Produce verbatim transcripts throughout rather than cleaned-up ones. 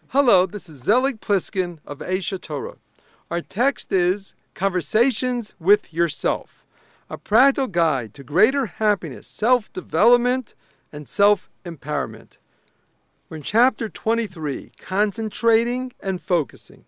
Hello, this is Zelig Pliskin of Aisha Torah. Our text is Conversations with Yourself, a practical guide to greater happiness, self-development, and self-empowerment. We're in chapter twenty-three, Concentrating and Focusing.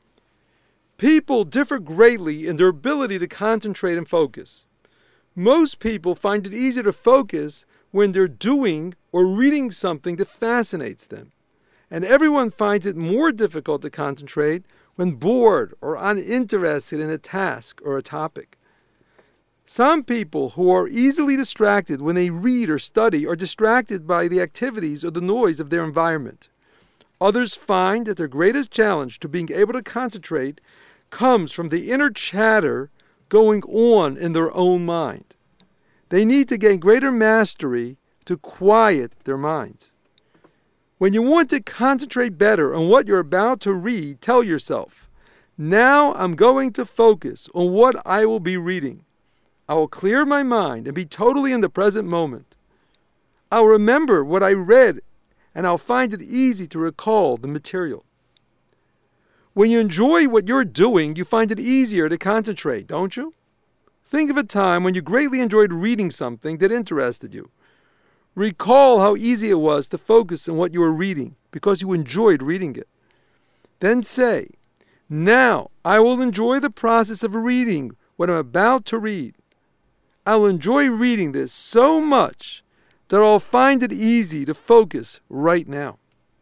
People differ greatly in their ability to concentrate and focus. Most people find it easier to focus when they're doing or reading something that fascinates them. And everyone finds it more difficult to concentrate when bored or uninterested in a task or a topic. Some people who are easily distracted when they read or study are distracted by the activities or the noise of their environment. Others find that their greatest challenge to being able to concentrate comes from the inner chatter going on in their own mind. They need to gain greater mastery to quiet their minds. When you want to concentrate better on what you're about to read, tell yourself, now I'm going to focus on what I will be reading. I will clear my mind and be totally in the present moment. I'll remember what I read and I'll find it easy to recall the material. When you enjoy what you're doing, you find it easier to concentrate, don't you? Think of a time when you greatly enjoyed reading something that interested you. Recall how easy it was to focus on what you were reading because you enjoyed reading it. Then say, now I will enjoy the process of reading what I'm about to read. I will enjoy reading this so much that I'll find it easy to focus right now.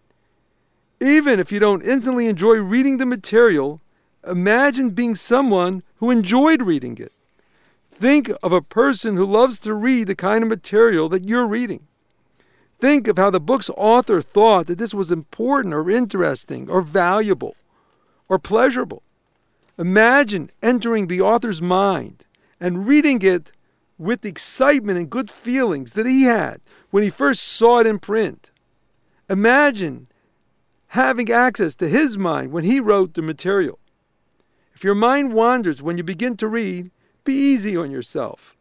Even if you don't instantly enjoy reading the material, imagine being someone who enjoyed reading it. Think of a person who loves to read the kind of material that you're reading. Think of how the book's author thought that this was important or interesting or valuable or pleasurable. Imagine entering the author's mind and reading it with the excitement and good feelings that he had when he first saw it in print. Imagine having access to his mind when he wrote the material. If your mind wanders when you begin to read, be easy on yourself.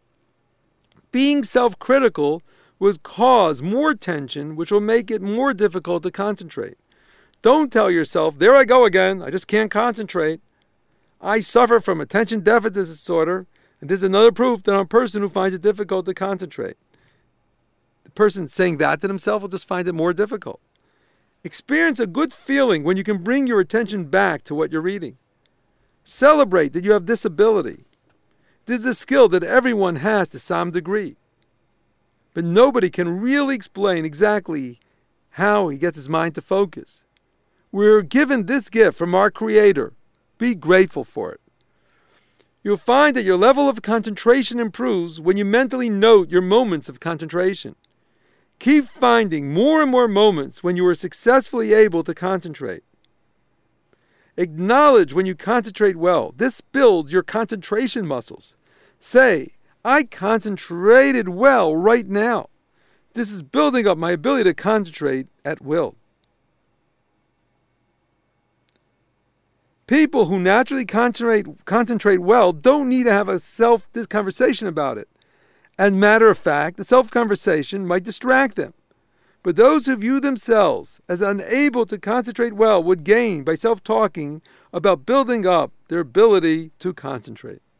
Being self-critical will cause more tension, which will make it more difficult to concentrate. Don't tell yourself, there I go again, I just can't concentrate. I suffer from attention deficit disorder, and this is another proof that I'm a person who finds it difficult to concentrate. The person saying that to themselves will just find it more difficult. Experience a good feeling when you can bring your attention back to what you're reading. Celebrate that you have this ability. This is a skill that everyone has to some degree. But nobody can really explain exactly how he gets his mind to focus. We're given this gift from our Creator. Be grateful for it. You'll find that your level of concentration improves when you mentally note your moments of concentration. Keep finding more and more moments when you are successfully able to concentrate. Acknowledge when you concentrate well. This builds your concentration muscles. Say, I concentrated well right now. This is building up my ability to concentrate at will. People who naturally concentrate, concentrate well don't need to have a self this conversation about it. As a matter of fact, the self-conversation might distract them. But those who view themselves as unable to concentrate well would gain by self-talking about building up their ability to concentrate.